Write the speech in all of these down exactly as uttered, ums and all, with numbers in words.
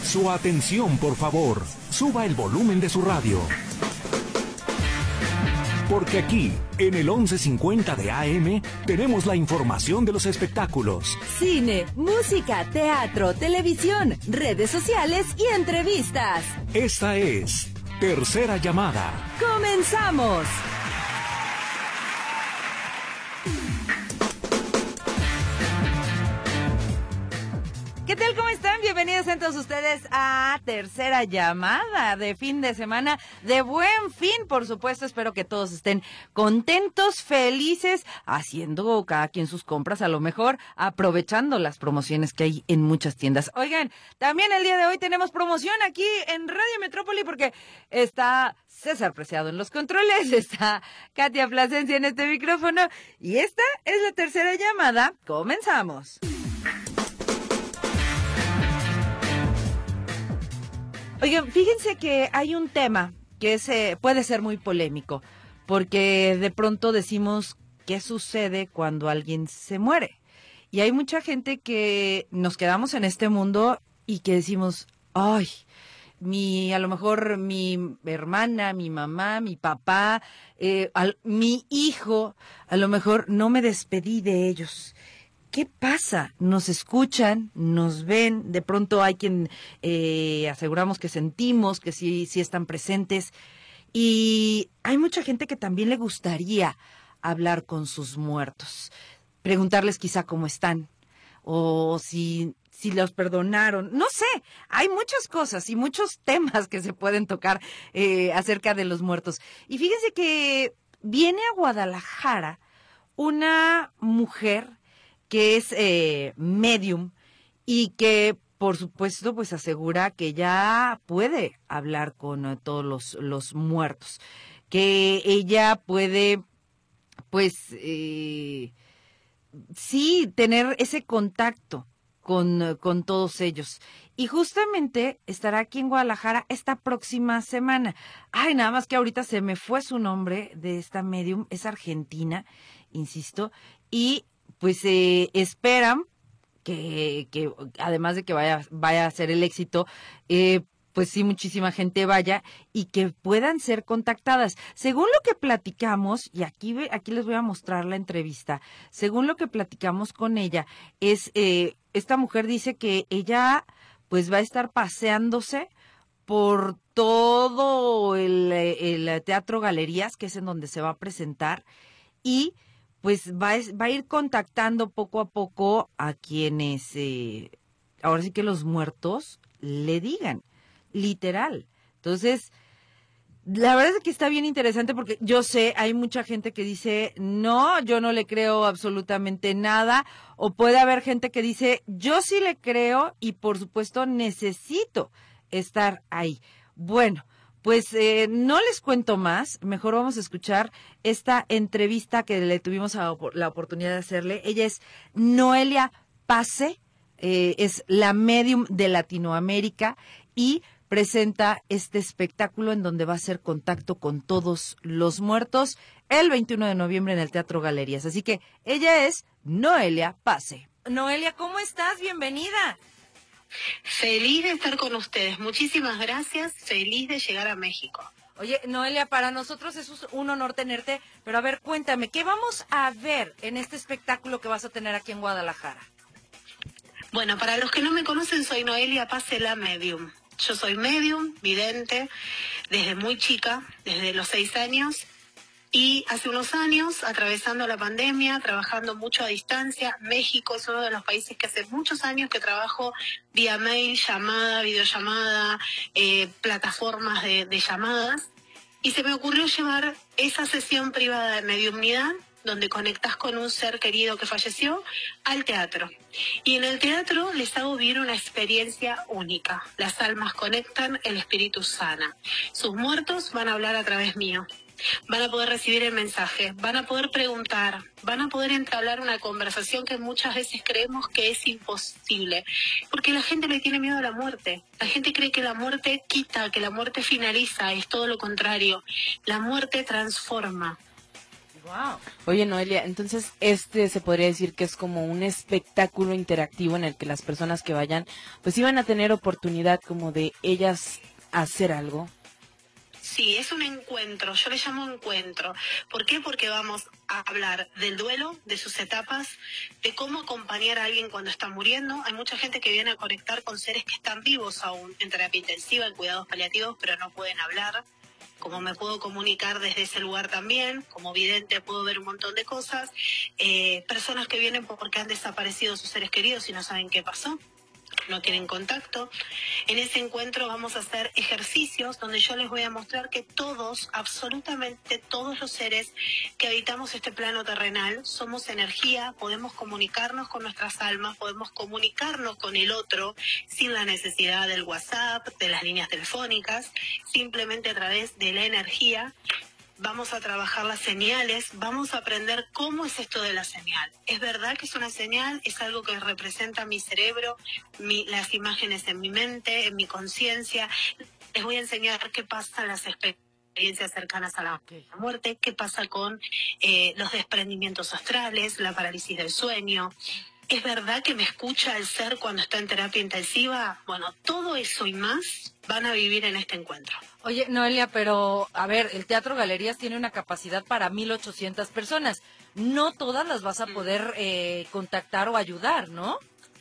Su atención, por favor. Suba el volumen de su radio. Porque aquí, en el once cincuenta de A M, tenemos la información de los espectáculos. Cine, música, teatro, televisión, redes sociales y entrevistas. Esta es Tercera Llamada. ¡Comenzamos! ¿Qué tal? ¿Cómo están? Bienvenidos a todos ustedes a Tercera Llamada de fin de semana, de buen fin, por supuesto. Espero que todos estén contentos, felices, haciendo cada quien sus compras, a lo mejor aprovechando las promociones que hay en muchas tiendas. Oigan, también el día de hoy tenemos promoción aquí en Radio Metrópoli porque está César Preciado en los controles, está Katia Plasencia en este micrófono y esta es la Tercera Llamada. Comenzamos. Oigan, fíjense que hay un tema que es, eh, puede ser muy polémico, porque de pronto decimos qué sucede cuando alguien se muere. Y hay mucha gente que nos quedamos en este mundo y que decimos, ay, mi, a lo mejor mi hermana, mi mamá, mi papá, eh, al, mi hijo, a lo mejor no me despedí de ellos. ¿Qué pasa? Nos escuchan, nos ven, de pronto hay quien eh, aseguramos que sentimos que sí, sí están presentes y hay mucha gente que también le gustaría hablar con sus muertos, preguntarles quizá cómo están o si, si los perdonaron, no sé, hay muchas cosas y muchos temas que se pueden tocar eh, acerca de los muertos. Y fíjense que viene a Guadalajara una mujer que es eh, medium y que, por supuesto, pues asegura que ya puede hablar con uh, todos los, los muertos, que ella puede, pues, eh, sí, tener ese contacto con, uh, con todos ellos. Y justamente estará aquí en Guadalajara esta próxima semana. Ay, nada más que ahorita se me fue su nombre de esta medium, es argentina, insisto, y pues eh, esperan que, que además de que vaya, vaya a ser el éxito, eh, pues sí, muchísima gente vaya y que puedan ser contactadas. Según lo que platicamos, y aquí, aquí les voy a mostrar la entrevista, según lo que platicamos con ella, es eh, esta mujer dice que ella pues va a estar paseándose por todo el, el Teatro Galerías, que es en donde se va a presentar, y pues va, va a ir contactando poco a poco a quienes, eh, ahora sí que los muertos le digan, literal. Entonces, la verdad es que está bien interesante porque yo sé, hay mucha gente que dice, no, yo no le creo absolutamente nada, o puede haber gente que dice, yo sí le creo y por supuesto necesito estar ahí. Bueno, pues eh, no les cuento más, mejor vamos a escuchar esta entrevista que le tuvimos a, la oportunidad de hacerle. Ella es Noelia Pase, eh, es la medium de Latinoamérica y presenta este espectáculo en donde va a hacer contacto con todos los muertos el veintiuno de noviembre en el Teatro Galerías. Así que ella es Noelia Pase. Noelia, ¿cómo estás? Bienvenida. Feliz de estar con ustedes, muchísimas gracias, feliz de llegar a México. Oye, Noelia, para nosotros es un honor tenerte, pero a ver, cuéntame, ¿qué vamos a ver en este espectáculo que vas a tener aquí en Guadalajara? Bueno, para los que no me conocen, soy Noelia Pase, la medium. Yo soy medium, vidente, desde muy chica, desde los seis años. Y hace unos años, atravesando la pandemia, trabajando mucho a distancia, México es uno de los países que hace muchos años que trabajo vía mail, llamada, videollamada, eh, plataformas de, de llamadas. Y se me ocurrió llevar esa sesión privada de mediumnidad, donde conectás con un ser querido que falleció, al teatro. Y en el teatro les hago vivir una experiencia única. Las almas conectan, el espíritu sana. Sus muertos van a hablar a través mío. Van a poder recibir el mensaje, van a poder preguntar, van a poder entablar una conversación que muchas veces creemos que es imposible, porque la gente le tiene miedo a la muerte. La gente cree que la muerte quita, que la muerte finaliza, es todo lo contrario. La muerte transforma. Wow. Oye, Noelia, entonces este se podría decir que es como un espectáculo interactivo en el que las personas que vayan, pues iban a tener oportunidad como de ellas hacer algo. Sí, es un encuentro, yo le llamo encuentro. ¿Por qué? Porque vamos a hablar del duelo, de sus etapas, de cómo acompañar a alguien cuando está muriendo. Hay mucha gente que viene a conectar con seres que están vivos aún en terapia intensiva, en cuidados paliativos, pero no pueden hablar. Como me puedo comunicar desde ese lugar también, como vidente puedo ver un montón de cosas. Eh, personas que vienen porque han desaparecido sus seres queridos y no saben qué pasó, no tienen contacto. En ese encuentro vamos a hacer ejercicios donde yo les voy a mostrar que todos, absolutamente todos los seres que habitamos este plano terrenal, somos energía, podemos comunicarnos con nuestras almas, podemos comunicarnos con el otro sin la necesidad del WhatsApp, de las líneas telefónicas, simplemente a través de la energía. Vamos a trabajar las señales, vamos a aprender cómo es esto de la señal. Es verdad que es una señal, es algo que representa mi cerebro, mi, las imágenes en mi mente, en mi conciencia. Les voy a enseñar qué pasa en las experiencias cercanas a la muerte, qué pasa con eh, los desprendimientos astrales, la parálisis del sueño. ¿Es verdad que me escucha el ser cuando está en terapia intensiva? Bueno, todo eso y más van a vivir en este encuentro. Oye, Noelia, pero, a ver, el Teatro Galerías tiene una capacidad para mil ochocientas personas. No todas las vas a poder eh, contactar o ayudar, ¿no?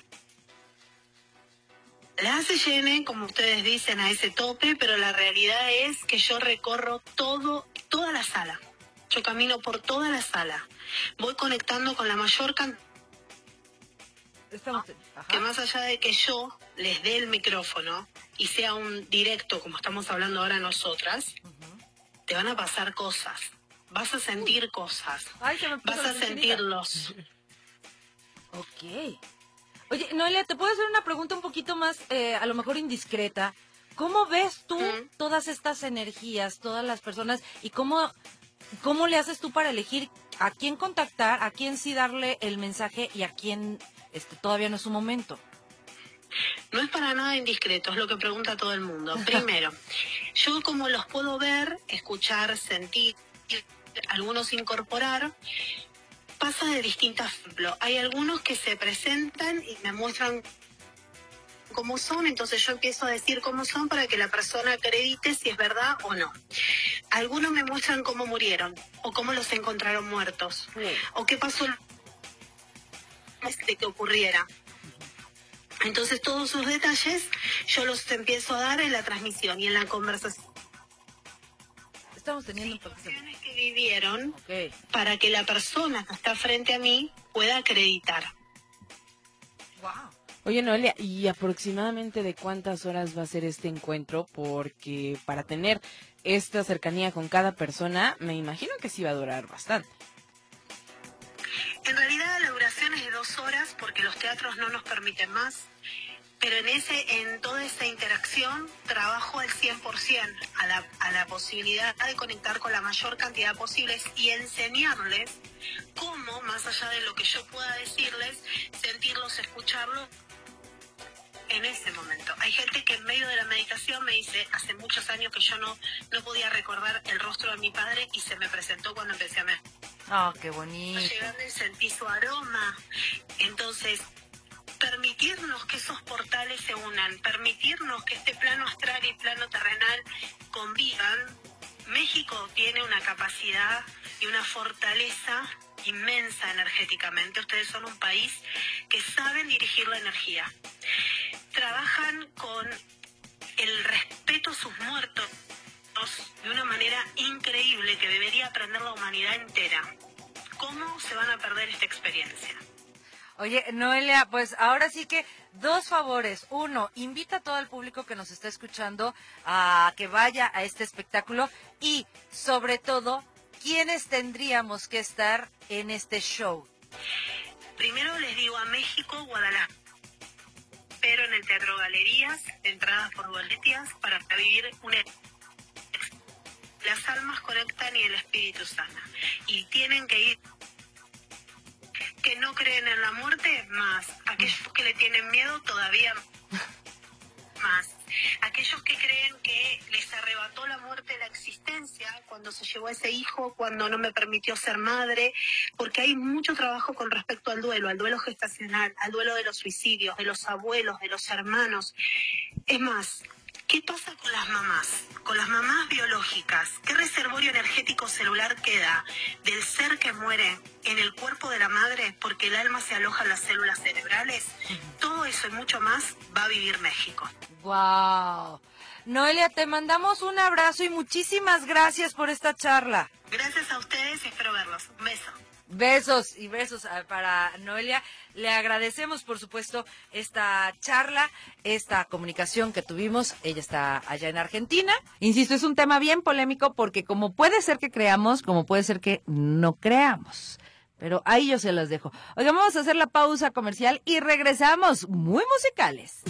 Las se llenen, como ustedes dicen, a ese tope, pero la realidad es que yo recorro todo, toda la sala. Yo camino por toda la sala. Voy conectando con la mayor cantidad. Estamos... Que más allá de que yo les dé el micrófono y sea un directo, como estamos hablando ahora nosotras, uh-huh. te van a pasar cosas, vas a sentir uh. cosas, Ay, se me vas a sentirlos. Ok. Oye, Noelia, ¿te puedo hacer una pregunta un poquito más, eh, a lo mejor indiscreta? ¿Cómo ves tú uh-huh. todas estas energías, todas las personas, y cómo, cómo le haces tú para elegir a quién contactar, a quién sí darle el mensaje y a quién... Este, todavía no es su momento? No es para nada indiscreto, es lo que pregunta todo el mundo. Primero, yo como los puedo ver, escuchar, sentir, algunos incorporar, pasa de distintas ejemplos. Hay algunos que se presentan y me muestran cómo son, entonces yo empiezo a decir cómo son para que la persona acredite si es verdad o no. Algunos me muestran cómo murieron, o cómo los encontraron muertos, sí. o qué pasó de que ocurriera. Entonces todos esos detalles yo los empiezo a dar en la transmisión y en la conversación. Estamos teniendo situaciones que vivieron okay. para que la persona que está frente a mí pueda acreditar. Wow. Oye, Noelia, ¿y aproximadamente de cuántas horas va a ser este encuentro? Porque para tener esta cercanía con cada persona, me imagino que sí va a durar bastante. En realidad la duración es de dos horas porque los teatros no nos permiten más, pero en ese, en toda esa interacción trabajo al cien por ciento a la, a la posibilidad de conectar con la mayor cantidad posible y enseñarles cómo, más allá de lo que yo pueda decirles, sentirlos, escucharlos en ese momento. Hay gente que en medio de la meditación me dice, hace muchos años que yo no, no podía recordar el rostro de mi padre y se me presentó cuando empecé a meditar. ¡Ah, oh, qué bonito! Llegando y sentí su aroma. Entonces, permitirnos que esos portales se unan, permitirnos que este plano astral y plano terrenal convivan. México tiene una capacidad y una fortaleza inmensa energéticamente. Ustedes son un país que saben dirigir la energía. Trabajan con el respeto a sus muertos de una manera increíble que debería aprender la humanidad entera. ¿Cómo se van a perder esta experiencia? Oye, Noelia, pues ahora sí que dos favores. Uno, invita a todo el público que nos está escuchando a que vaya a este espectáculo y, sobre todo, ¿quiénes tendríamos que estar en este show? Primero les digo a México, Guadalajara, pero en el Teatro Galerías, entradas por boletías para vivir una... Las almas conectan y el espíritu sana. Y tienen que ir, que no creen en la muerte, más. Aquellos que le tienen miedo, todavía más. Aquellos que creen que les arrebató la muerte la existencia, cuando cuando se llevó a ese hijo, cuando no me permitió ser madre, porque hay mucho trabajo con respecto al duelo, al duelo gestacional, al duelo de los suicidios, de los abuelos, de los hermanos. Es más, ¿qué pasa con las mamás? Con las mamás biológicas, ¿qué reservorio energético celular queda del ser que muere en el cuerpo de la madre porque el alma se aloja en las células cerebrales? Todo eso y mucho más va a vivir México. ¡Wow! Noelia, te mandamos un abrazo y muchísimas gracias por esta charla. Gracias a ustedes y espero verlos. Un beso. Besos y besos para Noelia. Le agradecemos, por supuesto, esta charla, esta comunicación que tuvimos. Ella está allá en Argentina. Insisto, es un tema bien polémico porque como puede ser que creamos, como puede ser que no creamos. Pero ahí yo se los dejo. Oigan, vamos a hacer la pausa comercial y regresamos muy musicales.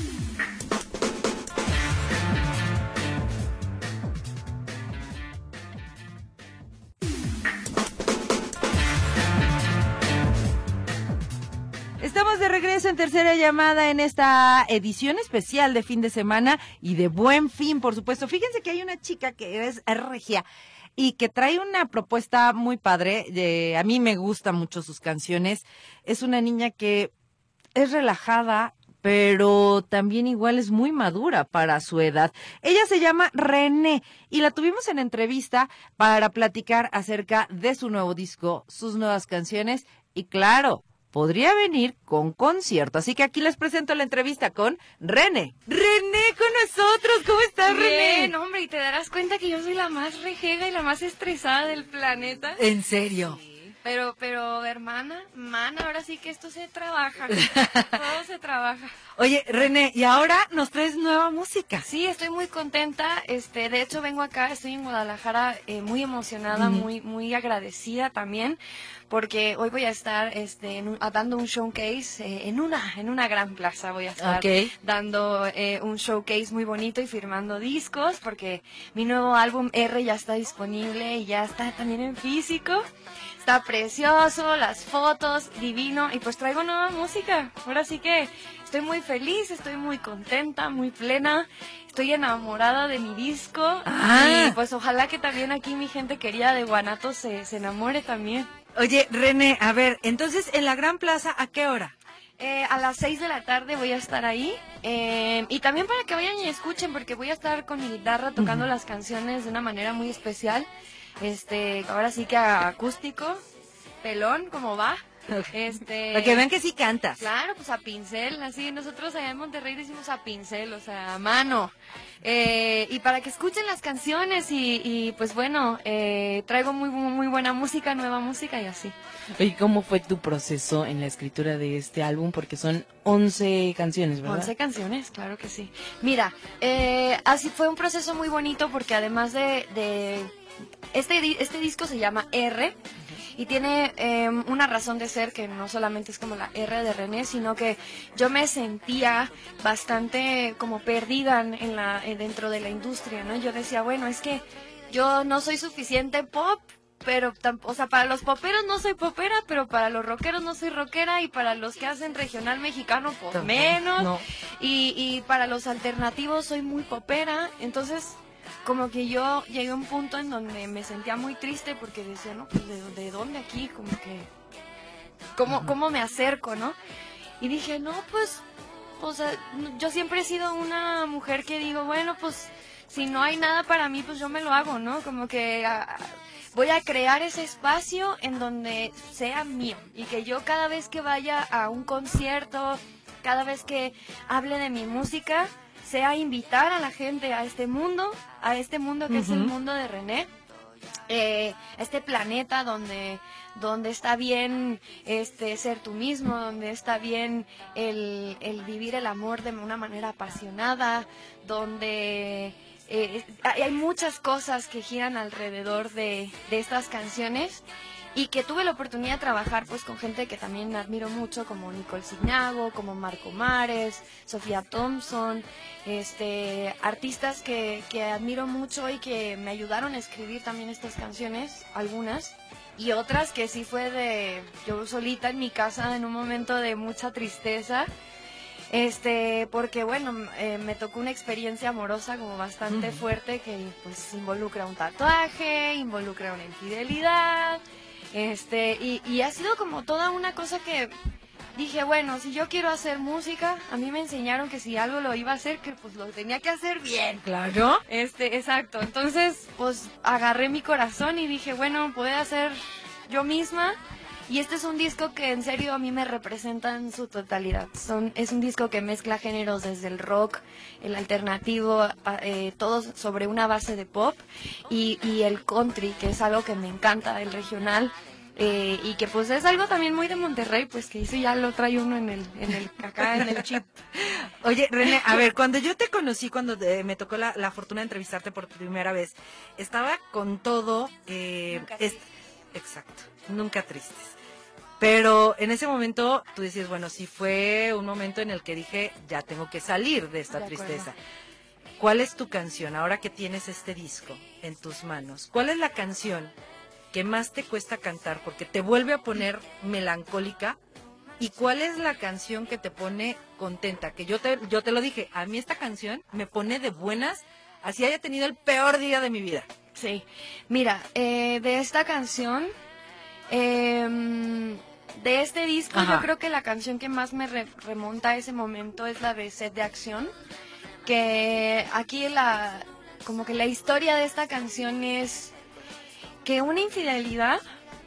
Estamos de regreso en Tercera Llamada en esta edición especial de fin de semana y de Buen Fin, por supuesto. Fíjense que hay una chica que es regia y que trae una propuesta muy padre. De, a mí me gustan mucho sus canciones. Es una niña que es relajada, pero también igual es muy madura para su edad. Ella se llama René y la tuvimos en entrevista para platicar acerca de su nuevo disco, sus nuevas canciones y claro, podría venir con concierto. Así que aquí les presento la entrevista con René. René con nosotros. ¿Cómo estás, René? Bien, hombre, y te darás cuenta que yo soy la más rejega y la más estresada del planeta. ¿En serio? Sí. Pero, pero, hermana, mana, ahora sí que esto se trabaja. Todo se trabaja. Oye, René, y ahora nos traes nueva música. Sí, estoy muy contenta. Este, de hecho, vengo acá, estoy en Guadalajara, eh, muy emocionada, mm. muy, muy agradecida también, porque hoy voy a estar, este, en un, dando un showcase eh, en una, en una gran plaza. Voy a estar okay. dando eh, un showcase muy bonito y firmando discos, porque mi nuevo álbum R ya está disponible y ya está también en físico. Está precioso, las fotos, divino, y pues traigo nueva música. Ahora sí que estoy muy feliz, estoy muy contenta, muy plena, estoy enamorada de mi disco. Ah. Y pues ojalá que también aquí mi gente querida de Guanatos se, se enamore también. Oye, René, a ver, entonces en la Gran Plaza, ¿a qué hora? Eh, a las seis de la tarde voy a estar ahí, eh, y también para que vayan y escuchen, porque voy a estar con mi guitarra tocando uh-huh. las canciones de una manera muy especial. Este, ahora sí que acústico, pelón, como va. Este, para que vean que sí cantas. Claro, pues a pincel, así nosotros allá en Monterrey decimos a pincel, o sea, a mano. Eh, y para que escuchen las canciones y, y pues bueno, eh, traigo muy, muy buena música, nueva música y así. ¿Y cómo fue tu proceso en la escritura de este álbum? Porque son once canciones, ¿verdad? once canciones, claro que sí. Mira, eh, así fue un proceso muy bonito porque además de... de este, este disco se llama R. Y tiene eh, una razón de ser que no solamente es como la R de René, sino que yo me sentía bastante como perdida en la, dentro de la industria, ¿no? Yo decía, bueno, es que yo no soy suficiente pop, pero, o sea, para los poperos no soy popera, pero para los rockeros no soy rockera, y para los que hacen regional mexicano, pues menos, no. y, y para los alternativos soy muy popera, entonces... Como que yo llegué a un punto en donde me sentía muy triste porque decía, no, pues de, de dónde aquí, como que, ¿cómo, cómo me acerco, no? Y dije, no, pues, o sea, yo siempre he sido una mujer que digo, bueno, pues, si no hay nada para mí, pues yo me lo hago, ¿no? Como que a, voy a crear ese espacio en donde sea mío y que yo cada vez que vaya a un concierto, cada vez que hable de mi música, sea invitar a la gente a este mundo, a este mundo que uh-huh. es el mundo de René, eh, este planeta donde, donde está bien este ser tú mismo, donde está bien el, el vivir el amor de una manera apasionada, donde eh, hay muchas cosas que giran alrededor de, de estas canciones. Y que tuve la oportunidad de trabajar pues con gente que también admiro mucho, como Nicole Signago, como Marco Mares, Sofía Thompson, este, artistas que, que admiro mucho y que me ayudaron a escribir también estas canciones, algunas, y otras que sí fue de yo solita en mi casa en un momento de mucha tristeza. Este, porque bueno, eh, me tocó una experiencia amorosa como bastante uh-huh. fuerte que pues involucra un tatuaje, involucra una infidelidad, este, y, y ha sido como toda una cosa que dije, bueno, si yo quiero hacer música, a mí me enseñaron que si algo lo iba a hacer, que pues lo tenía que hacer bien. Claro. Este, exacto, entonces pues agarré mi corazón y dije, bueno, puedo hacer yo misma. Y este es un disco que en serio a mí me representa en su totalidad. Son, es un disco que mezcla géneros desde el rock, el alternativo, eh, todo sobre una base de pop y, y el country, que es algo que me encanta, el regional. Eh, y que pues es algo también muy de Monterrey, pues que eso ya lo trae uno en el, en el acá en el chip. Oye, René, a ver, cuando yo te conocí, cuando te, me tocó la, la fortuna de entrevistarte por primera vez, estaba con todo... Eh, nunca es, exacto, nunca tristes. Pero en ese momento tú decías, bueno, sí fue un momento en el que dije, ya tengo que salir de esta de tristeza. ¿Cuál es tu canción, ahora que tienes este disco en tus manos? ¿Cuál es la canción que más te cuesta cantar porque te vuelve a poner melancólica? ¿Y cuál es la canción que te pone contenta? Que yo te, yo te lo dije, a mí esta canción me pone de buenas, así haya tenido el peor día de mi vida. Sí, mira, eh, de esta canción... Eh, de este disco, Ajá. yo creo que la canción que más me re- remonta a ese momento es la de Sed de Acción, que aquí la, como que la historia de esta canción es que una infidelidad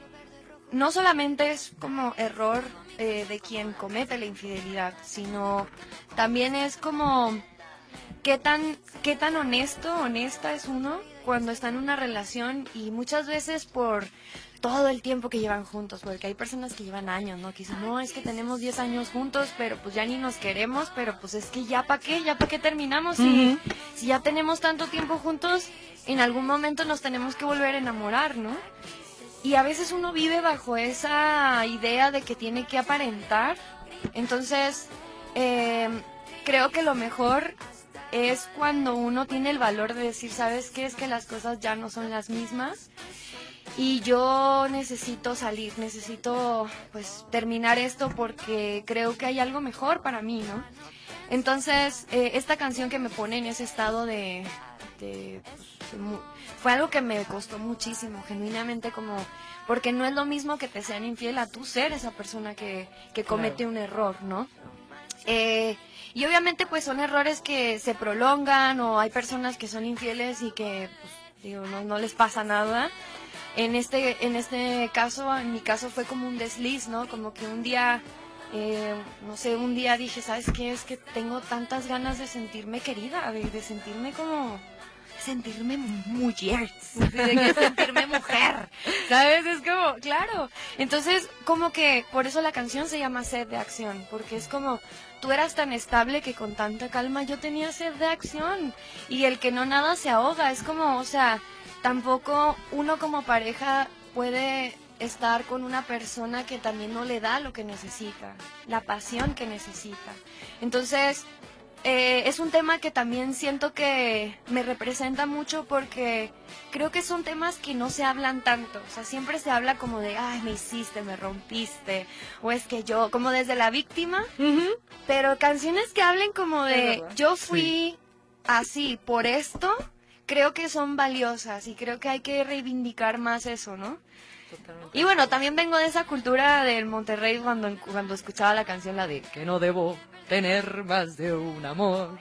no solamente es como error eh, de quien comete la infidelidad, sino también es como qué tan, qué tan honesto, honesta es uno cuando está en una relación y muchas veces por todo el tiempo que llevan juntos, porque hay personas que llevan años, ¿no? Que dicen, no, es que tenemos diez años juntos, pero pues ya ni nos queremos, pero pues es que ya para qué, ya para qué terminamos, uh-huh. si, si ya tenemos tanto tiempo juntos, en algún momento nos tenemos que volver a enamorar, ¿no? Y a veces uno vive bajo esa idea de que tiene que aparentar, entonces eh, creo que lo mejor es cuando uno tiene el valor de decir, ¿sabes qué? Es que las cosas ya no son las mismas. Y yo necesito salir, necesito pues terminar esto porque creo que hay algo mejor para mí, ¿no? Entonces, eh, esta canción que me pone en ese estado de... de pues, de, fue algo que me costó muchísimo, genuinamente como... Porque no es lo mismo que te sean infiel a tú ser esa persona que, que comete claro. un error, ¿no? Eh, y obviamente pues son errores que se prolongan o hay personas que son infieles y que, pues, digo, no, no les pasa nada. En este, en este caso, en mi caso fue como un desliz, ¿no? Como que un día, eh, no sé, un día dije, ¿sabes qué? Es que tengo tantas ganas de sentirme querida, de, de sentirme como, sentirme mujer, de sentirme mujer, ¿sabes? Es como, claro. Entonces, como que por eso la canción se llama Sed de Acción, porque es como, tú eras tan estable que con tanta calma yo tenía sed de acción. Y el que no nada se ahoga, es como, o sea... Tampoco uno como pareja puede estar con una persona que también no le da lo que necesita, la pasión que necesita. Entonces, eh, es un tema que también siento que me representa mucho porque creo que son temas que no se hablan tanto. O sea, siempre se habla como de, ay, me hiciste, me rompiste, o es que yo, como desde la víctima, uh-huh. pero canciones que hablen como de, yo fui sí. así por esto... Creo que son valiosas y creo que hay que reivindicar más eso, ¿no? Totalmente. Y bueno, también vengo de esa cultura del Monterrey cuando, cuando escuchaba la canción, la de que no debo tener más de un amor.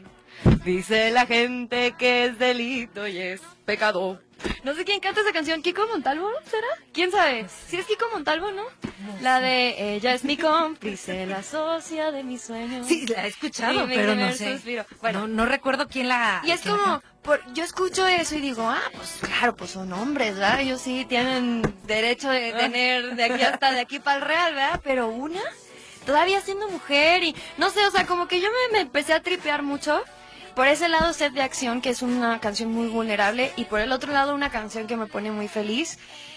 Dice la gente que es delito y es pecado. No sé quién canta esa canción, ¿Kiko Montalvo será? ¿Quién sabe? Sí es Kiko Montalvo, ¿no? La de ella es mi cómplice, la socia de mis sueños. Sí, la he escuchado, sí, pero no sé. Suspiro. Bueno, no, no recuerdo quién la... Y es como, por, yo escucho eso y digo, ah, pues claro, pues son hombres, ¿verdad? Ellos sí tienen derecho de tener de aquí hasta de aquí para el real, ¿verdad? Pero una, todavía siendo mujer y, no sé, o sea, como que yo me, me empecé a tripear mucho. Por ese lado, Sed de Acción, que es una canción muy vulnerable, y por el otro lado, una canción que me pone muy feliz.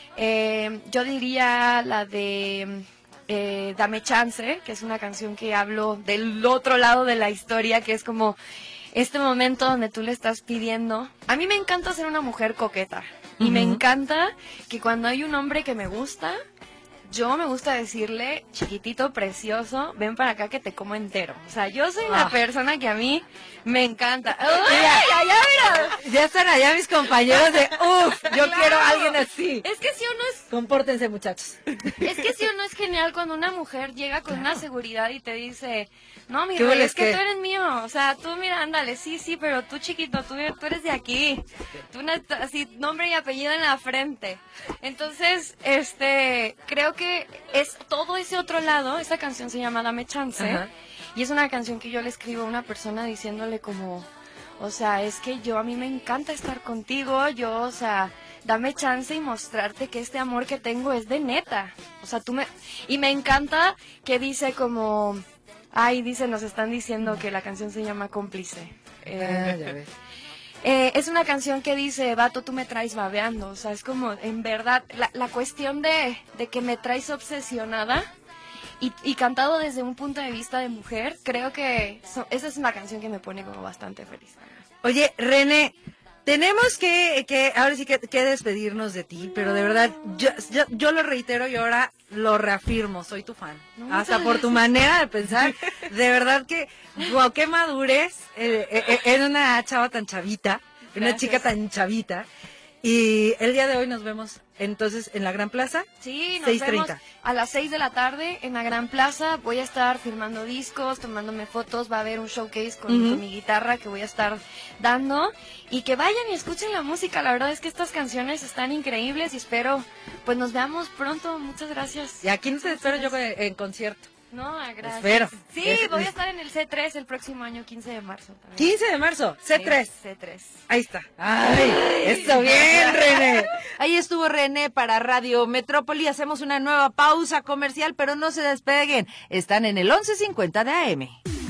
Eh, yo diría la de eh, Dame Chance, que es una canción que hablo del otro lado de la historia, que es como este momento donde tú le estás pidiendo. A mí me encanta ser una mujer coqueta, y uh-huh. me encanta que cuando hay un hombre que me gusta, yo me gusta decirle, chiquitito, precioso, ven para acá que te como entero. O sea, yo soy una Ah. persona que a mí me encanta. ¡Ay, Mira, ay, ay, mira! Ya están allá mis compañeros de, uff, yo Claro. quiero a alguien así. Es que si uno es, Compórtense, muchachos. es que si uno es genial cuando una mujer llega con una seguridad y te dice, no, mi ¿Qué rey, huele, es que qué? tú eres mío. O sea, tú mira, ándale, sí, sí, pero tú chiquito, tú, tú eres de aquí. Tú na- así, nombre y apellido en la frente. Entonces, este, creo que es todo ese otro lado. Esa canción se llama Dame Chance. Ajá. Y es una canción que yo le escribo a una persona diciéndole como, o sea, es que yo a mí me encanta estar contigo, yo, o sea, dame chance y mostrarte que este amor que tengo es de neta. O sea, tú me... Y me encanta que dice como, ay, dice, nos están diciendo que la canción se llama Cómplice. Eh, Ah, ya ves. eh, es una canción que dice, vato, tú me traes babeando. O sea, es como, en verdad, la, la cuestión de, de que me traes obsesionada y, y cantado desde un punto de vista de mujer, creo que so- esa es una canción que me pone como bastante feliz. Oye, René, tenemos que, que ahora sí que, que despedirnos de ti, pero de verdad, yo, yo, yo lo reitero y ahora lo reafirmo, soy tu fan. No, Hasta muchas por tu gracias. manera de pensar, de verdad que, wow, qué madurez, eh, eh, eh, en una chava tan chavita, una Gracias. chica tan chavita. Y el día de hoy nos vemos entonces en la Gran Plaza. Sí, nos seis vemos treinta. a las seis de la tarde en la Gran Plaza. Voy a estar filmando discos, tomándome fotos. Va a haber un showcase con, Ujú. con mi guitarra que voy a estar dando. Y que vayan y escuchen la música. La verdad es que estas canciones están increíbles y espero pues nos veamos pronto. Muchas gracias. Y aquí nos espero yo en, en concierto. No, gracias. Espero. Sí, Es- voy a es- estar en el C tres el próximo año, quince de marzo. también. quince de marzo, C tres. Sí, C tres. Ahí está. Ay, eso bien, René. Ahí estuvo René para Radio Metrópoli. Hacemos una nueva pausa comercial, pero no se despeguen. Están en el once cincuenta de A M.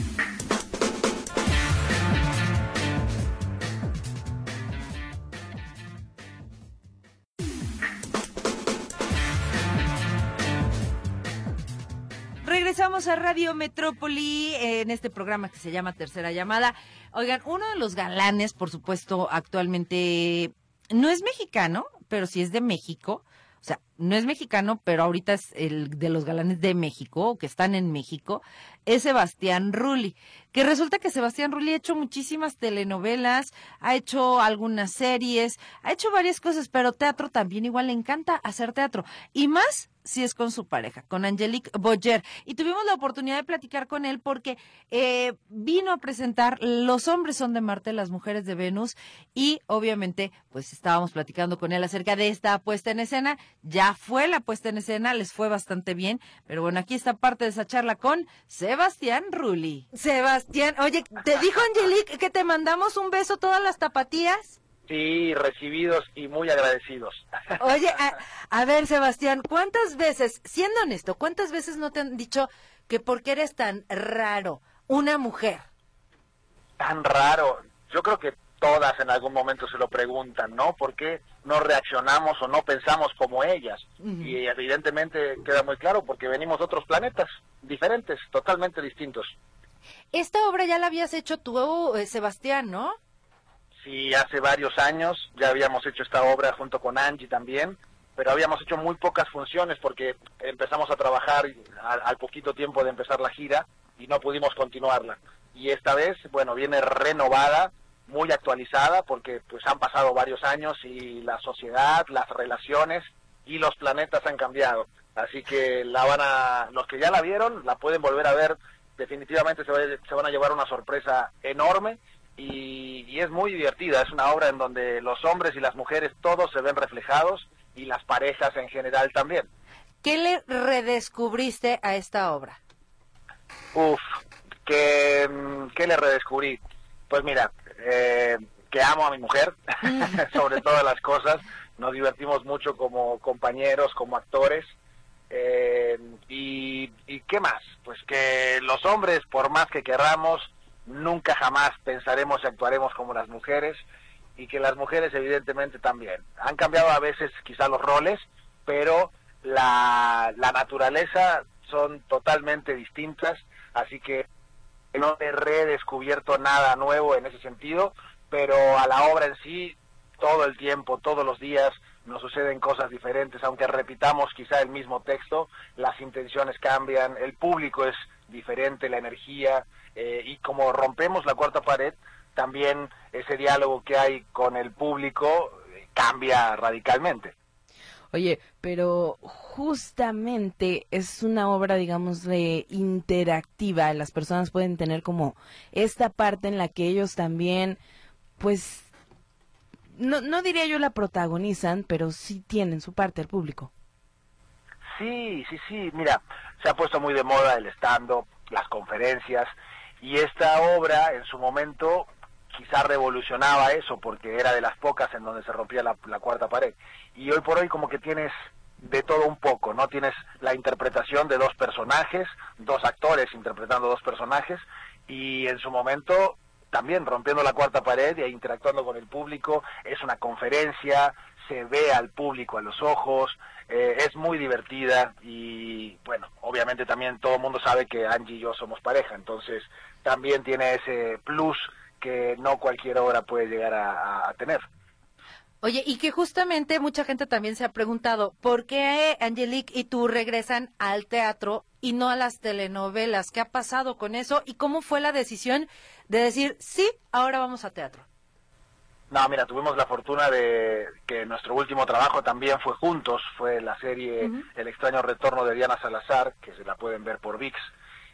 Regresamos a Radio Metrópoli en este programa que se llama Tercera Llamada. Oigan, uno de los galanes, por supuesto, actualmente no es mexicano, pero sí es de México. O sea, no es mexicano, pero ahorita es el de los galanes de México, o que están en México, es Sebastián Rulli. Que resulta que Sebastián Rulli ha hecho muchísimas telenovelas, ha hecho algunas series, ha hecho varias cosas, pero teatro también igual le encanta hacer teatro. Y más si es con su pareja, con Angelique Boyer. Y tuvimos la oportunidad de platicar con él porque eh, vino a presentar Los hombres son de Marte, las mujeres de Venus. Y obviamente, pues estábamos platicando con él acerca de esta puesta en escena. Ya fue la puesta en escena, les fue bastante bien. Pero bueno, aquí está parte de esa charla con Sebastián Rulli. Sebastián, oye, ¿te dijo Angelique que te mandamos un beso todas las tapatías? Sí, recibidos y muy agradecidos. Oye, a, a ver, Sebastián, ¿cuántas veces, siendo honesto, cuántas veces no te han dicho que por qué eres tan raro, una mujer? Tan raro. Yo creo que todas en algún momento se lo preguntan, ¿no? ¿Por qué no reaccionamos o no pensamos como ellas? Ujú. Y evidentemente queda muy claro porque venimos de otros planetas diferentes, totalmente distintos. Esta obra ya la habías hecho tú, eh, Sebastián, ¿no? Sí, hace varios años ya habíamos hecho esta obra junto con Angie también, pero habíamos hecho muy pocas funciones porque empezamos a trabajar al, al poquito tiempo de empezar la gira y no pudimos continuarla. Y esta vez, bueno, viene renovada, muy actualizada porque pues han pasado varios años y la sociedad, las relaciones y los planetas han cambiado. Así que la van a, los que ya la vieron, la pueden volver a ver. Definitivamente se, va, se van a llevar una sorpresa enorme. Y, y es muy divertida, es una obra en donde los hombres y las mujeres todos se ven reflejados y las parejas en general también. ¿Qué le redescubriste a esta obra? Uf, ¿qué, qué le redescubrí? Pues mira, eh, que amo a mi mujer, sobre todas las cosas, nos divertimos mucho como compañeros, como actores, eh, y, y ¿qué más? Pues que los hombres, por más que querramos, nunca jamás pensaremos y actuaremos como las mujeres, y que las mujeres evidentemente también. Han cambiado a veces quizá los roles, pero la, la naturaleza son totalmente distintas, así que no he redescubierto nada nuevo en ese sentido, pero a la obra en sí, todo el tiempo, todos los días, nos suceden cosas diferentes, aunque repitamos quizá el mismo texto, las intenciones cambian, el público es diferente, la energía, eh, y como rompemos la cuarta pared, también ese diálogo que hay con el público eh, cambia radicalmente. Oye, pero justamente es una obra, digamos, de interactiva. Las personas pueden tener como esta parte en la que ellos también, pues, no, no diría yo la protagonizan, pero sí tienen su parte, el público. Sí, sí, sí. Mira, se ha puesto muy de moda el stand-up, las conferencias, y esta obra en su momento quizá revolucionaba eso porque era de las pocas en donde se rompía la, la cuarta pared. Y hoy por hoy como que tienes de todo un poco, ¿no? Tienes la interpretación de dos personajes, dos actores interpretando dos personajes, y en su momento también rompiendo la cuarta pared e interactuando con el público. Es una conferencia, se ve al público a los ojos, eh, es muy divertida y bueno, obviamente también todo el mundo sabe que Angie y yo somos pareja, entonces también tiene ese plus que no cualquier obra puede llegar a, a tener. Oye, y que justamente mucha gente también se ha preguntado, ¿por qué Angelique y tú regresan al teatro y no a las telenovelas? ¿Qué ha pasado con eso? ¿Y cómo fue la decisión de decir, sí, ahora vamos a teatro? No, mira, tuvimos la fortuna de que nuestro último trabajo también fue juntos, fue la serie uh-huh. El extraño retorno de Diana Salazar, que se la pueden ver por ViX.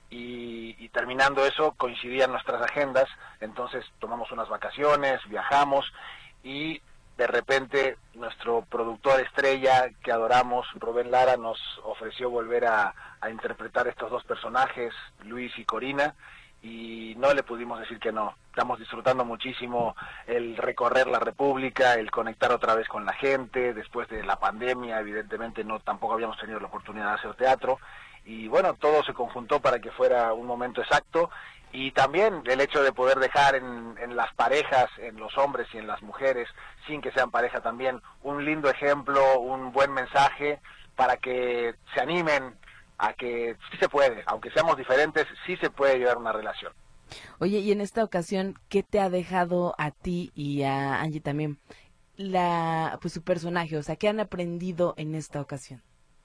Y, y terminando eso coincidían nuestras agendas, entonces tomamos unas vacaciones, viajamos y de repente nuestro productor estrella que adoramos, Rubén Lara, nos ofreció volver a, a interpretar estos dos personajes, Luis y Corina, y no le pudimos decir que no. Estamos disfrutando muchísimo el recorrer la República, el conectar otra vez con la gente, después de la pandemia evidentemente no tampoco habíamos tenido la oportunidad de hacer teatro, y bueno, todo se conjuntó para que fuera un momento exacto, y también el hecho de poder dejar en, en las parejas, en los hombres y en las mujeres, sin que sean pareja también, un lindo ejemplo, un buen mensaje para que se animen a que sí se puede, aunque seamos diferentes, sí se puede llevar una relación. Oye, y en esta ocasión, ¿qué te ha dejado a ti y a Angie también la, pues su personaje? O sea, ¿qué han aprendido en esta ocasión?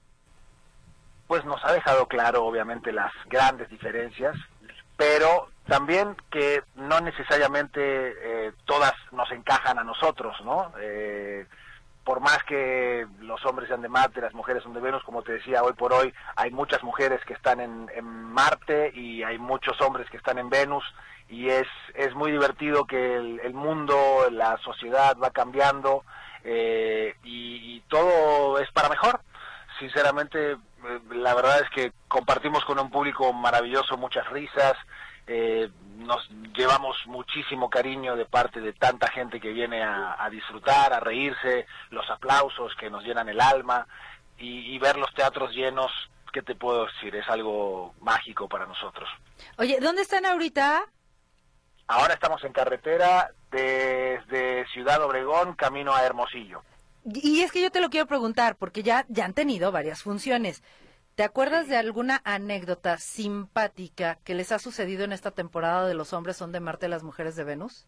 Pues nos ha dejado claro, obviamente, las grandes diferencias, pero también que no necesariamente eh, todas nos encajan a nosotros, ¿no? Eh, por más que los hombres sean de Marte, las mujeres son de Venus, como te decía, hoy por hoy hay muchas mujeres que están en, en Marte y hay muchos hombres que están en Venus, y es, es muy divertido que el, el mundo, la sociedad va cambiando, eh, y, y todo es para mejor. Sinceramente, la verdad es que compartimos con un público maravilloso, muchas risas, eh, nos llevamos muchísimo cariño de parte de tanta gente que viene a, a disfrutar, a reírse, los aplausos que nos llenan el alma, y, y ver los teatros llenos, ¿qué te puedo decir? Es algo mágico para nosotros. Oye, ¿dónde están ahorita? Ahora estamos en carretera desde Ciudad Obregón, camino a Hermosillo. Y es que yo te lo quiero preguntar, porque ya, ya han tenido varias funciones. ¿Te acuerdas de alguna anécdota simpática que les ha sucedido en esta temporada de Los hombres son de Marte, las mujeres de Venus?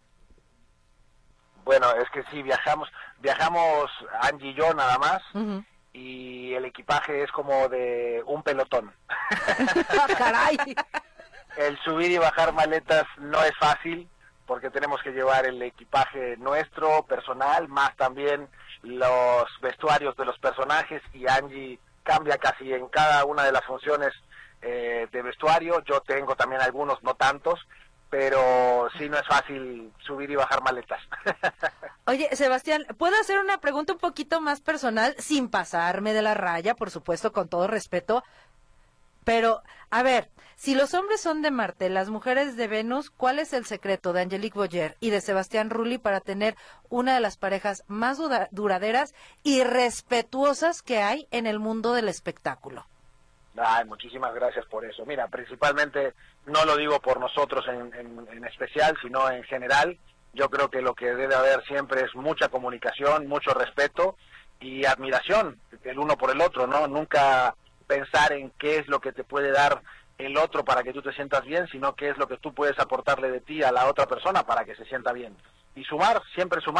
Bueno, es que sí, viajamos, viajamos Angie y yo nada más, uh-huh. y el equipaje es como de un pelotón. ¡Caray! El subir y bajar maletas no es fácil, porque tenemos que llevar el equipaje nuestro, personal, más también los vestuarios de los personajes, y Angie cambia casi en cada una de las funciones eh, de vestuario. Yo tengo también algunos, no tantos, pero sí no es fácil subir y bajar maletas. Oye, Sebastián, ¿puedo hacer una pregunta un poquito más personal, sin pasarme de la raya, por supuesto, con todo respeto? Pero, a ver, si los hombres son de Marte, las mujeres de Venus, ¿cuál es el secreto de Angelique Boyer y de Sebastián Rulli para tener una de las parejas más dura- duraderas y respetuosas que hay en el mundo del espectáculo? Ay, muchísimas gracias por eso. Mira, principalmente, no lo digo por nosotros en, en, en especial, sino en general. Yo creo que lo que debe haber siempre es mucha comunicación, mucho respeto y admiración el uno por el otro, ¿no? Nunca pensar en qué es lo que te puede dar el otro para que tú te sientas bien, sino qué es lo que tú puedes aportarle de ti a la otra persona para que se sienta bien. Y sumar, siempre sumar.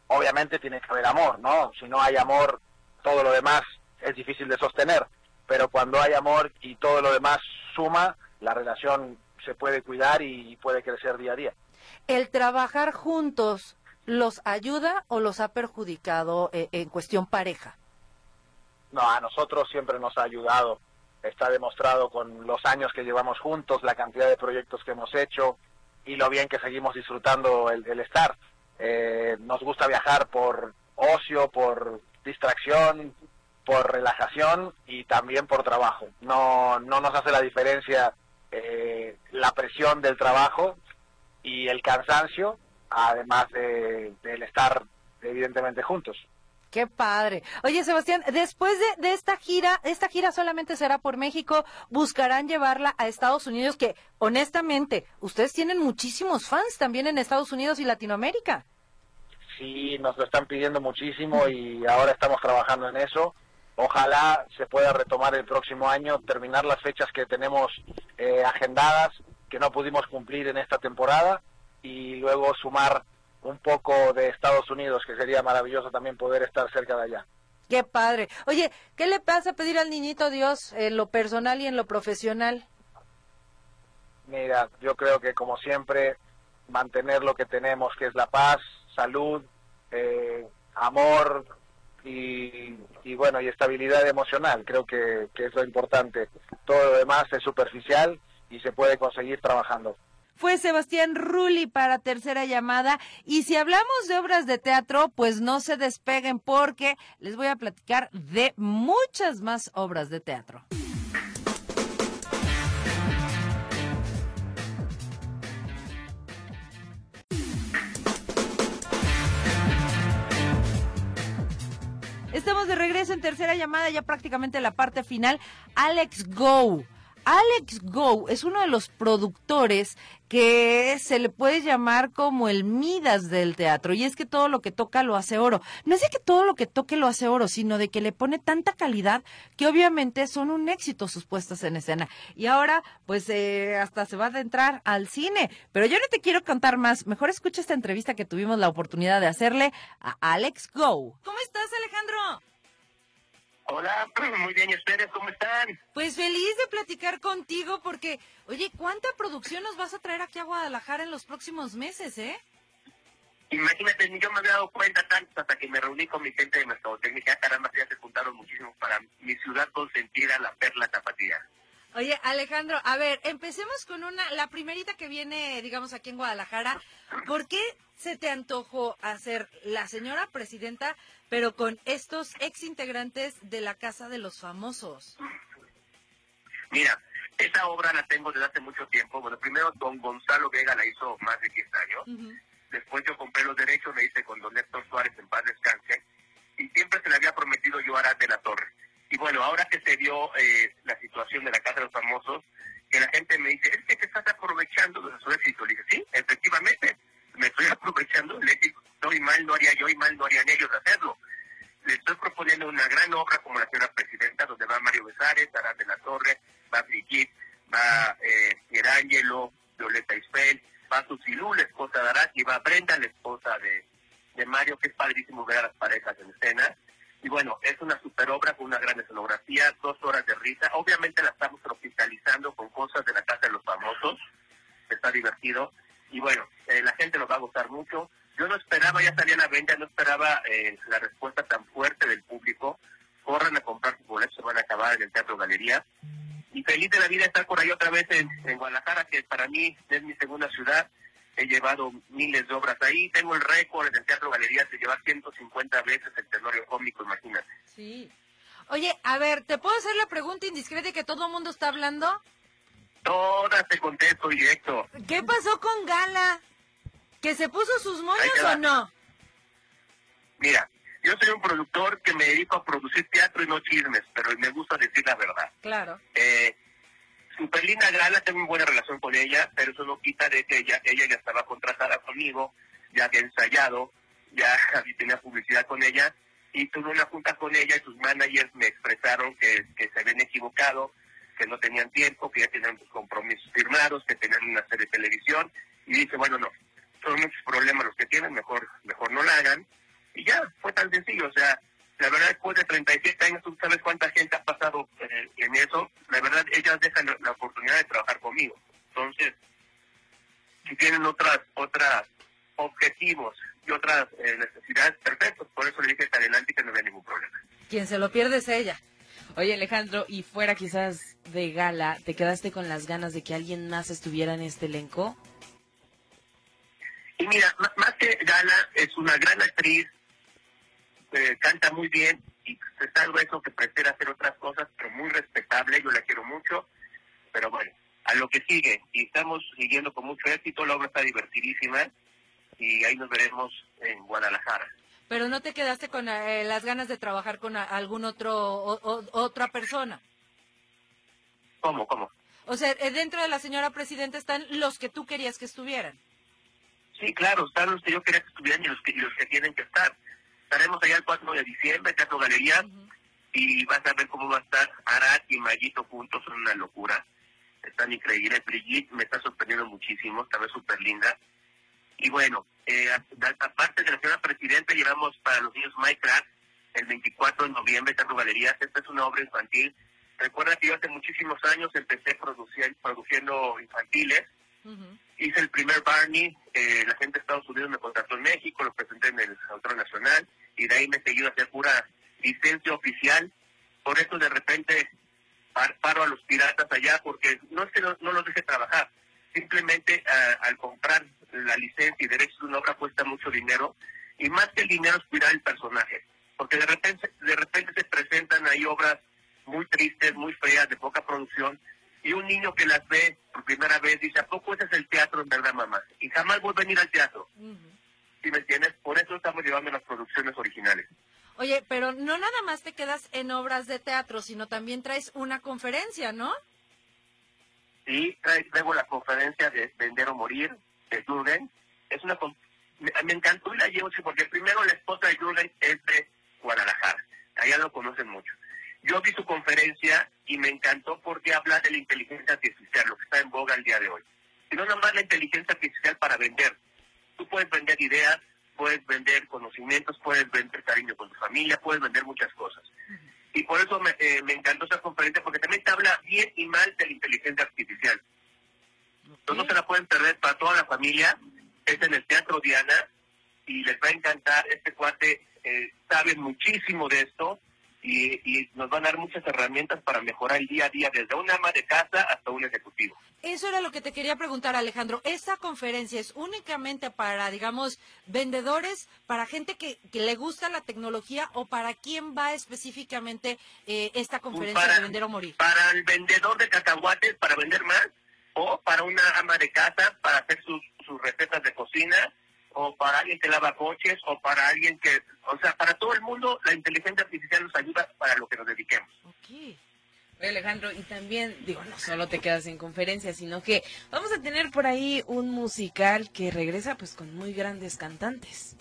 obviamente tiene que haber amor, ¿no? Si no hay amor, todo lo demás es difícil de sostener, pero cuando hay amor y todo lo demás suma, la relación se puede cuidar y puede crecer día a día. ¿El trabajar juntos los ayuda o los ha perjudicado eh, en cuestión pareja? No, a nosotros siempre nos ha ayudado. Está demostrado con los años que llevamos juntos, la cantidad de proyectos que hemos hecho y lo bien que seguimos disfrutando el, el estar. Eh, nos gusta viajar por ocio, por distracción, por relajación y también por trabajo. No, no nos hace la diferencia eh, la presión del trabajo y el cansancio, además de, del estar evidentemente juntos. Qué padre. Oye, Sebastián, después de, de esta gira, esta gira solamente será por México, buscarán llevarla a Estados Unidos, que honestamente, ustedes tienen muchísimos fans también en Estados Unidos y Latinoamérica. Sí, nos lo están pidiendo muchísimo y ahora estamos trabajando en eso. Ojalá se pueda retomar el próximo año, terminar las fechas que tenemos eh, agendadas, que no pudimos cumplir en esta temporada, y luego sumar un poco de Estados Unidos, que sería maravilloso también poder estar cerca de allá. Qué padre. Oye, ¿qué le pasa a pedir al niñito Dios en lo personal y en lo profesional? Mira, yo creo que como siempre, mantener lo que tenemos, que es la paz, salud, eh, amor y, y bueno, y estabilidad emocional. Creo que, que es lo importante. Todo lo demás es superficial y se puede conseguir trabajando. Fue Sebastián Rulli para Tercera Llamada, y si hablamos de obras de teatro, pues no se despeguen porque les voy a platicar de muchas más obras de teatro. Estamos de regreso en Tercera Llamada, ya prácticamente la parte final. Alex Go. Alex Go es uno de los productores que se le puede llamar como el Midas del teatro, y es que todo lo que toca lo hace oro. No es de que todo lo que toque lo hace oro, sino de que le pone tanta calidad que obviamente son un éxito sus puestas en escena. Y ahora, pues eh, hasta se va a adentrar al cine. Pero yo no te quiero contar más. Mejor escucha esta entrevista que tuvimos la oportunidad de hacerle a Alex Go. ¿Cómo estás, Alejandro? Hola, muy bien, ¿y ustedes cómo están? Pues feliz de platicar contigo porque, oye, ¿cuánta producción nos vas a traer aquí a Guadalajara en los próximos meses, eh? Imagínate, ni yo me había dado cuenta tanto hasta que me reuní con mi gente de mercadotecnia. Caramba, ya se juntaron muchísimo para mi ciudad consentida, la Perla Tapatía. Oye, Alejandro, a ver, empecemos con una, la primerita que viene, digamos, aquí en Guadalajara. ¿Por qué se te antojó hacer La Señora Presidenta, pero con estos ex integrantes de la Casa de los Famosos? Mira, esa obra la tengo desde hace mucho tiempo. Bueno, primero don Gonzalo Vega la hizo más de diez años. Uh-huh. Después yo compré los derechos, la hice con don Héctor Suárez, en paz descanse. Y siempre se le había prometido yo a Arad de la Torre. Y bueno, ahora que se dio eh, la situación de la Casa de los Famosos, que la gente me dice, es que te estás aprovechando de su éxito. Le dije, sí, efectivamente, me estoy aprovechando. Le dije, estoy mal, no haría yo y mal no harían ellos hacerlo. Le estoy proponiendo una gran obra como La Señora Presidenta, donde va Mario Besares, Arad de la Torre, va Brigitte, va eh, Pierangelo, Violeta Isfel, va Susilú, la esposa de Arad, y va Brenda, la esposa de, de Mario, que es padrísimo ver a las parejas en escena. Y bueno, es una super obra con una gran escenografía, dos horas de risa. Obviamente la estamos tropicalizando con cosas de la Casa de los Famosos. Está divertido. Y bueno, eh, la gente nos va a gustar mucho. Yo no esperaba, ya salía a la venta, no esperaba eh, la respuesta tan fuerte del público. Corran a comprar sus boletos, se van a acabar en el Teatro Galería. Y feliz de la vida estar por ahí otra vez en, en Guadalajara, que para mí es mi segunda ciudad. He llevado miles de obras ahí. Tengo el récord en el Teatro Galerías de llevar ciento cincuenta veces el Tenorio Cómico, imagínate. Sí. Oye, a ver, ¿te puedo hacer la pregunta indiscreta que todo el mundo está hablando? Todas te contesto directo. ¿Qué pasó con Gala? ¿Que se puso sus moños o no? Mira, yo soy un productor que me dedico a producir teatro y no chismes, pero me gusta decir la verdad. Claro. Eh... Super linda Gala, tengo una buena relación con ella, pero eso no quita de que ella, ella ya estaba contratada conmigo, ya había ensayado, ya tenía publicidad con ella, y tuve una junta con ella y sus managers me expresaron que, que se habían equivocado, que no tenían tiempo, que ya tenían sus compromisos firmados, que tenían una serie de televisión, y dije, bueno, no, son muchos problemas los que tienen, mejor mejor no la hagan, Y ya, fue tan sencillo, o sea, la verdad, después de treinta y siete años, tú sabes cuánta gente ha pasado eh, en eso. La verdad, ellas dejan la, la oportunidad de trabajar conmigo. Entonces, si tienen otras otras objetivos y otras eh, necesidades, perfectos. Por eso le dije que adelante y que no había ningún problema. Quien se lo pierde es ella. Oye, Alejandro, y fuera quizás de gala, ¿te quedaste con las ganas de que alguien más estuviera en este elenco? Y mira, m- más que gala, es una gran actriz, eh, canta muy bien, y es algo eso que prefiere hacer otras cosas, pero muy respetable, yo la quiero mucho, pero bueno, a lo que sigue, y estamos siguiendo con mucho éxito, la obra está divertidísima, y ahí nos veremos en Guadalajara. Pero no te quedaste con eh, las ganas de trabajar con a, algún otro o, o, otra persona. ¿Cómo, cómo? O sea, eh, dentro de la señora presidenta están los que tú querías que estuvieran. Sí, claro, están los que yo quería que estuvieran y los que, y los que tienen que estar. Estaremos allá el cuatro de diciembre, Teatro Galería, uh-huh. Y vas a ver cómo va a estar Arad y Mayito juntos, son una locura. Están increíbles. Brigitte me está sorprendiendo muchísimo, esta vez súper linda. Y bueno, eh, aparte de la señora presidenta, llevamos para los niños Minecraft el veinticuatro de noviembre, Teatro Galerías. Esta es una obra infantil. Recuerda que yo hace muchísimos años empecé produciendo, produciendo infantiles. Uh-huh. Hice el primer Barney, eh, la gente de Estados Unidos me contrató en México, lo presenté en el Auditorio Nacional, y de ahí me he seguido hacia pura licencia oficial. Por eso de repente par, paro a los piratas allá, porque no es que no, no los deje trabajar, simplemente uh, al comprar la licencia y derechos de una obra cuesta mucho dinero, y más que el dinero es cuidar el personaje, porque de repente, de repente se presentan ahí obras muy tristes, muy feas, de poca producción, y un niño que las ve por primera vez dice, ¿a poco ese es el teatro en verdad, mamá? Y jamás vuelve a venir al teatro. Uh-huh. ¿Sí me entiendes? Por eso estamos llevando las producciones originales. Oye, pero no nada más te quedas en obras de teatro, sino también traes una conferencia, ¿no? Sí, traigo la conferencia de Vender o Morir, de Jürgen. Es una me, me encantó y la llevo, porque primero la esposa de Jürgen es de Guadalajara. Allá lo conocen mucho. Yo vi su conferencia y me encantó porque habla de la inteligencia artificial, lo que está en boga el día de hoy. Y no nomás la inteligencia artificial para vender. Tú puedes vender ideas, puedes vender conocimientos, puedes vender cariño con tu familia, puedes vender muchas cosas. Uh-huh. Y por eso me, eh, me encantó esa conferencia, porque también te habla bien y mal de la inteligencia artificial. Okay. Entonces no se la pueden perder para toda la familia. Es en el Teatro Diana y les va a encantar. Este cuate eh, sabe muchísimo de esto. Y, y nos van a dar muchas herramientas para mejorar el día a día, desde un ama de casa hasta un ejecutivo. Eso era lo que te quería preguntar, Alejandro. ¿Esta conferencia es únicamente para, digamos, vendedores, para gente que, que le gusta la tecnología, o para quién va específicamente eh, esta conferencia para, de Vender o Morir? Para el vendedor de cacahuates, para vender más, o para una ama de casa, para hacer sus, sus recetas de cocina, o para alguien que lava coches, o para alguien que... O sea, para todo el mundo, la inteligencia artificial nos ayuda para lo que nos dediquemos. Ok. Oye, Alejandro, y también, digo, no solo te quedas en conferencias, sino que vamos a tener por ahí un musical que regresa pues con muy grandes cantantes.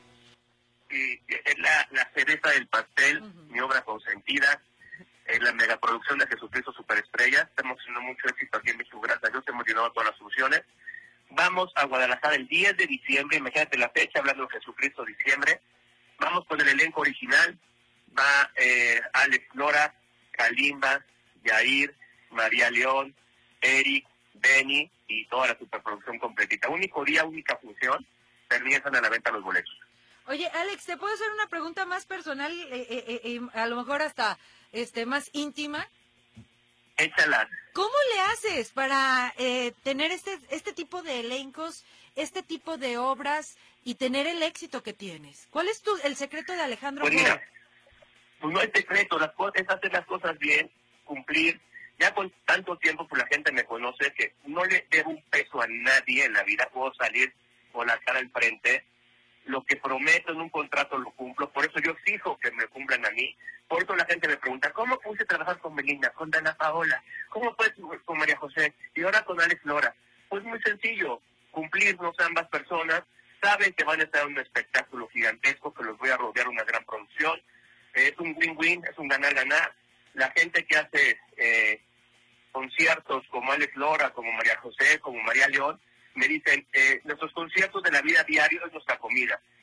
Y es la, la cereza del pastel, uh-huh. Mi obra consentida, es la megaproducción de Jesucristo Superestrella. Estamos haciendo mucho éxito aquí en México, gracias a Dios, hemos llenado todas las funciones. Vamos a Guadalajara el diez de diciembre, imagínate la fecha, hablando de Jesucristo, diciembre. Vamos con el elenco original, va eh, Alex Lora, Kalimba, Yair, María León, Eric, Benny y toda la superproducción completita. Único día, única función, terminan a la venta los boletos. Oye, Alex, ¿te puedo hacer una pregunta más personal, eh, eh, eh, a lo mejor hasta este más íntima? Échala. ¿Cómo le haces para eh, tener este este tipo de elencos, este tipo de obras y tener el éxito que tienes? ¿Cuál es tu, el secreto de Alejandro? Pues mira, pues no hay secreto, las cosas, es hacer las cosas bien, cumplir. Ya con tanto tiempo, pues la gente me conoce que no le debo un peso a nadie en la vida, puedo salir con la cara enfrente. Lo que prometo en un contrato lo cumplo, por eso yo exijo que me cumplan a mí. Por eso la gente me pregunta, ¿cómo puse a trabajar con Belinda, con Dana Paola? ¿Cómo fue con María José? Y ahora con Alex Lora. Pues muy sencillo, cumplirnos ambas personas. Saben que van a estar en un espectáculo gigantesco, que los voy a rodear una gran producción. Eh, es un win-win, es un ganar-ganar. La gente que hace eh, conciertos como Alex Lora, como María José, como María León, me dicen, eh, nuestros conciertos de la vida diaria es nuestra comida.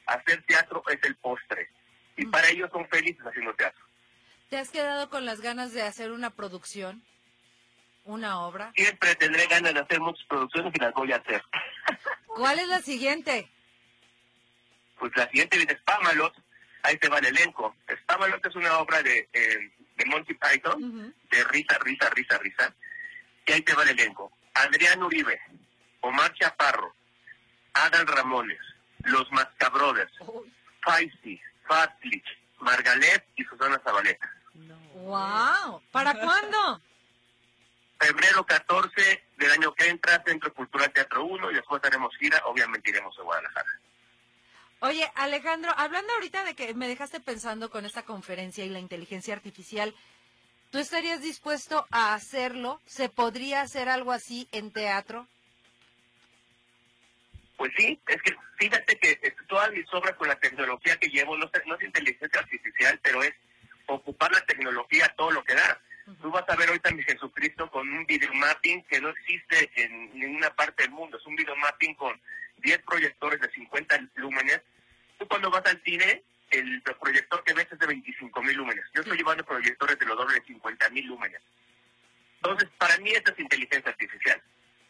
hacer teatro es el postre. Y para ellos son felices haciendo teatro. ¿Te has quedado con las ganas de hacer una producción? ¿Una obra? Siempre tendré ganas de hacer muchas producciones y las voy a hacer. ¿Cuál es la siguiente? Pues la siguiente viene Spamalot. Ahí te va el elenco. Spamalot es una obra de, eh, de Monty Python, uh-huh. de risa, risa, risa, risa. Y ahí te va el elenco. Adrián Uribe, Omar Chaparro, Adal Ramones, Los Mascabrothers, oh. Feisty, Fatlich, Margalet y Susana Zabaleta. No. ¡Wow! ¿Para cuándo? Febrero catorce del año que entra, Centro Cultural Teatro uno, y después haremos gira, obviamente iremos a Guadalajara. Oye, Alejandro, hablando ahorita de que me dejaste pensando con esta conferencia y la inteligencia artificial, ¿tú estarías dispuesto a hacerlo? ¿Se podría hacer algo así en teatro? Pues sí, es que fíjate que todas mis obras con la tecnología que llevo, no, no es inteligencia artificial, pero es ocupar la tecnología a todo lo que da. Uh-huh. Tú vas a ver ahorita mi Jesucristo con un videomapping que no existe en ninguna parte del mundo. Es un videomapping con diez proyectores de cincuenta lúmenes. Tú cuando vas al cine, el proyector que ves es de veinticinco mil lúmenes. Yo estoy llevando proyectores de lo doble de cincuenta mil lúmenes. Entonces, para mí esta es inteligencia artificial.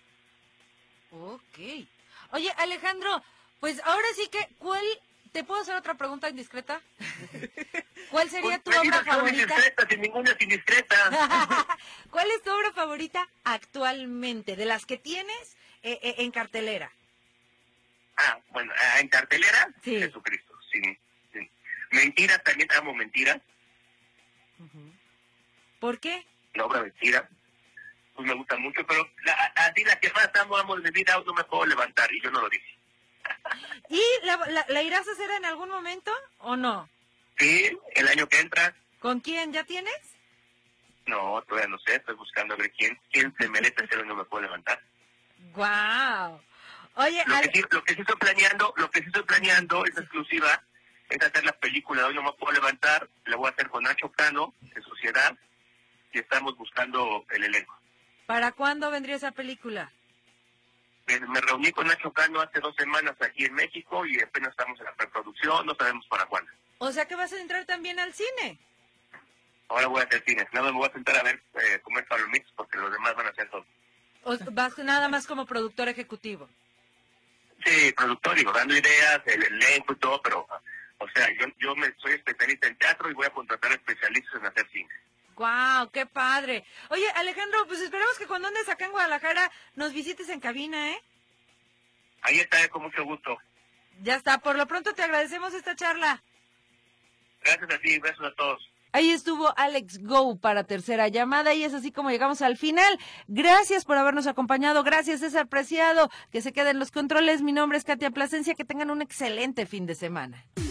Ok. Oye, Alejandro, pues ahora sí que, ¿cuál... ¿Te puedo hacer otra pregunta indiscreta? ¿Cuál sería tu pues, obra favorita? Indiscreta, sin ninguna es indiscreta. ¿Cuál es tu obra favorita actualmente, de las que tienes eh, eh, en cartelera? Ah, bueno, en cartelera, sí. Jesucristo, sí, sí. Mentiras, también amo Mentiras. Uh-huh. ¿Por qué? La obra Mentiras, pues me gusta mucho, pero la, así la que más amo, amo de mi vida, no me puedo levantar, y yo no lo dije. ¿Y la, la, la irás a hacer en algún momento o no? Sí, el año que entra. ¿Con quién? ¿Ya tienes? No, todavía no sé, estoy buscando a ver quién, quién se merece hacer o no me puedo levantar. ¡Guau! Oye, lo, al... que sí, lo que sí estoy planeando, lo que sí estoy planeando, es exclusiva, es hacer la película de Hoy No Me Puedo Levantar, la voy a hacer con Nacho Cano, de Sociedad, y estamos buscando el elenco. ¿Para cuándo vendría esa película? Me, me reuní con Nacho Cano hace dos semanas aquí en México y apenas estamos en la preproducción, no sabemos para cuándo. O sea que vas a entrar también al cine. Ahora voy a hacer cine, nada más me voy a sentar a ver, eh, comer palomitas, porque los demás van a hacer todo. O vas nada más como productor ejecutivo. Sí, productor, digo, dando ideas, el elenco y todo, pero, o sea, yo yo me soy especialista en teatro y voy a contratar especialistas en hacer cine. ¡Guau! ¡Qué padre! Oye, Alejandro, pues esperamos que cuando andes acá en Guadalajara nos visites en cabina, ¿eh? Ahí está, con mucho gusto. Ya está, por lo pronto te agradecemos esta charla. Gracias a ti, besos a todos. Ahí estuvo Alex Go para Tercera Llamada y es así como llegamos al final. Gracias por habernos acompañado, gracias César Preciado, que se queden los controles. Mi nombre es Katia Plasencia, que tengan un excelente fin de semana.